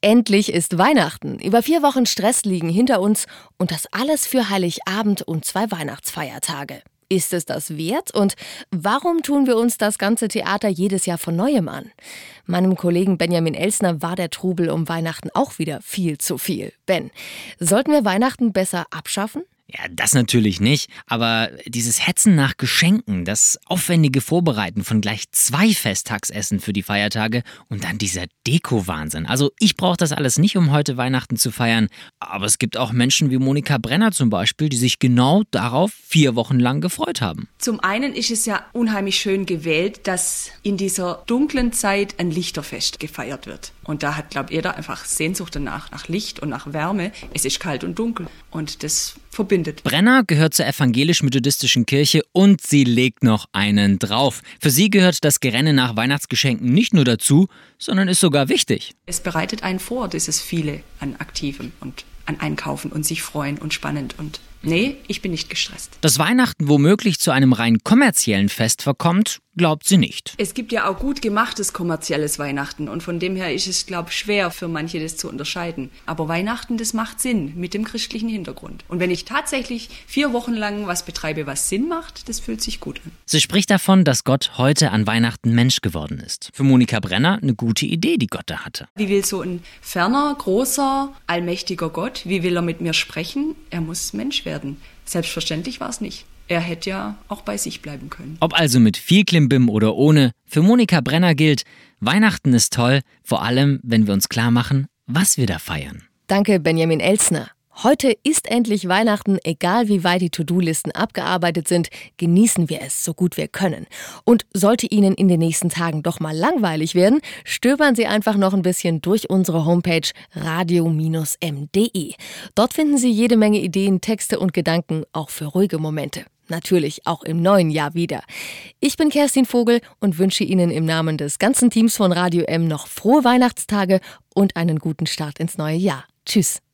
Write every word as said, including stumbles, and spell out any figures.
Endlich ist Weihnachten. Über vier Wochen Stress liegen hinter uns und das alles für Heiligabend und zwei Weihnachtsfeiertage. Ist es das wert? Und warum tun wir uns das ganze Theater jedes Jahr von Neuem an? Meinem Kollegen Benjamin Elsner war der Trubel um Weihnachten auch wieder viel zu viel. Ben, sollten wir Weihnachten besser abschaffen? Ja, das natürlich nicht, aber dieses Hetzen nach Geschenken, das aufwendige Vorbereiten von gleich zwei Festtagsessen für die Feiertage und dann dieser Deko-Wahnsinn. Also ich brauche das alles nicht, um heute Weihnachten zu feiern, aber es gibt auch Menschen wie Monika Brenner zum Beispiel, die sich genau darauf vier Wochen lang gefreut haben. Zum einen ist es ja unheimlich schön gewählt, dass in dieser dunklen Zeit ein Lichterfest gefeiert wird. Und da hat, glaube ich, jeder einfach Sehnsucht danach, nach Licht und nach Wärme. Es ist kalt und dunkel und das verbindet. Brenner gehört zur evangelisch-methodistischen Kirche und sie legt noch einen drauf. Für sie gehört das Gerenne nach Weihnachtsgeschenken nicht nur dazu, sondern ist sogar wichtig. Es bereitet einen vor, dieses viele an Aktivem und an Einkaufen und sich freuen und spannend und nee, ich bin nicht gestresst. Dass Weihnachten womöglich zu einem rein kommerziellen Fest verkommt, glaubt sie nicht. Es gibt ja auch gut gemachtes kommerzielles Weihnachten und von dem her ist es, glaube ich, schwer für manche das zu unterscheiden. Aber Weihnachten, das macht Sinn mit dem christlichen Hintergrund. Und wenn ich tatsächlich vier Wochen lang was betreibe, was Sinn macht, das fühlt sich gut an. Sie spricht davon, dass Gott heute an Weihnachten Mensch geworden ist. Für Monika Brenner eine gute Idee, die Gott da hatte. Wie will so ein ferner, großer, allmächtiger Gott, wie will er mit mir sprechen? Er muss Mensch werden. Selbstverständlich war es nicht. Er hätte ja auch bei sich bleiben können. Ob also mit viel Klimbim oder ohne, für Monika Brenner gilt, Weihnachten ist toll, vor allem, wenn wir uns klar machen, was wir da feiern. Danke, Benjamin Elsner. Heute ist endlich Weihnachten, egal wie weit die To-Do-Listen abgearbeitet sind, genießen wir es so gut wir können. Und sollte Ihnen in den nächsten Tagen doch mal langweilig werden, stöbern Sie einfach noch ein bisschen durch unsere Homepage radio Bindestrich m punkt d e. Dort finden Sie jede Menge Ideen, Texte und Gedanken, auch für ruhige Momente. Natürlich auch im neuen Jahr wieder. Ich bin Kerstin Vogel und wünsche Ihnen im Namen des ganzen Teams von Radio M noch frohe Weihnachtstage und einen guten Start ins neue Jahr. Tschüss.